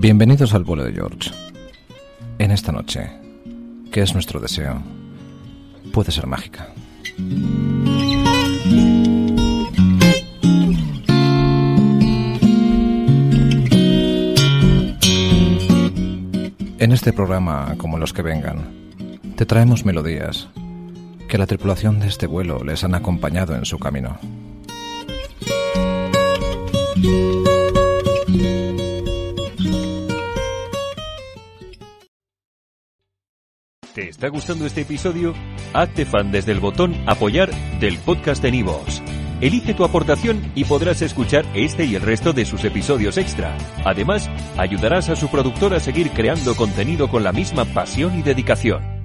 Bienvenidos al vuelo de George. En esta noche, que es nuestro deseo, puede ser mágica. En este programa, como en los que vengan, te traemos melodías que a la tripulación de este vuelo les han acompañado en su camino. ¿Te está gustando este episodio? Hazte fan desde el botón Apoyar del podcast de Nivos. Elige tu aportación y podrás escuchar este y el resto de sus episodios extra. Además, ayudarás a su productor a seguir creando contenido con la misma pasión y dedicación.